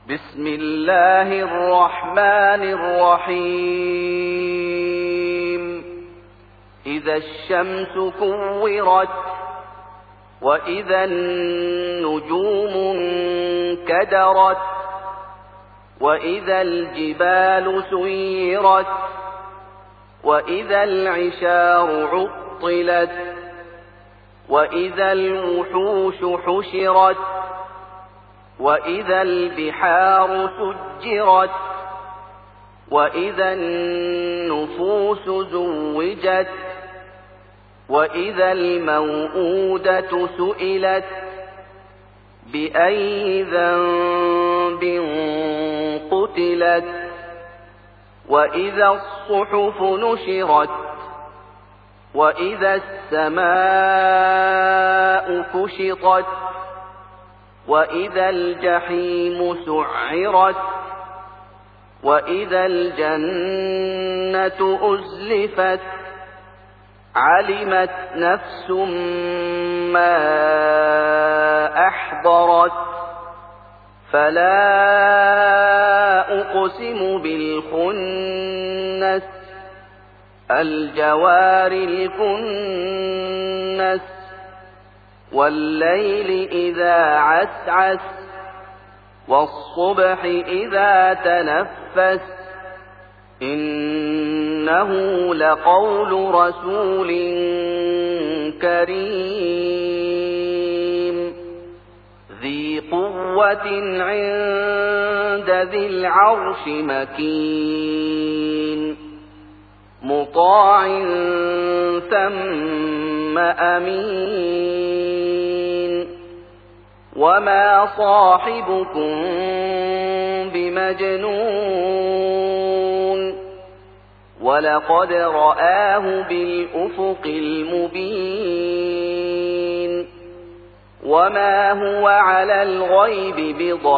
بسم الله الرحمن الرحيم إذا الشمس كورت وإذا النجوم انكدرت وإذا الجبال سيرت وإذا العشار عطلت وإذا الوحوش حشرت وإذا البحار سجرت وإذا النفوس زوجت وإذا الموءودة سئلت بأي ذنب قتلت وإذا الصحف نشرت وإذا السماء كشطت وإذا الجحيم سعرت وإذا الجنة أزلفت علمت نفس ما أحضرت فلا أقسم بالخنس الجوار الكنس والليل إذا عسعس والصبح إذا تنفس إنه لقول رسول كريم ذي قوة عند ذي العرش مكين مطاع ثم أمين وما صاحبكم بمجنون ولقد رآه بالأفق المبين وما هو على الغيب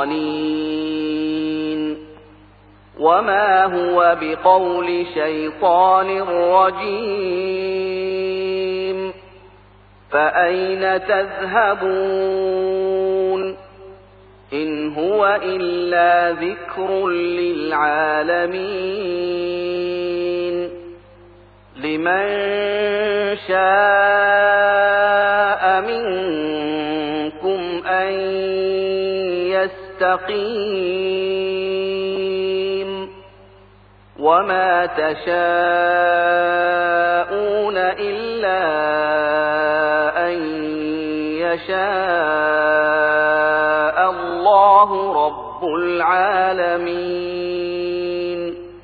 بضنين وما هو بقول شيطان رجيم فأين تذهبون إن هو إلا ذكر للعالمين لمن شاء منكم أن يستقيم وما تشاءون إلا أن يشاء الله رب العالمين.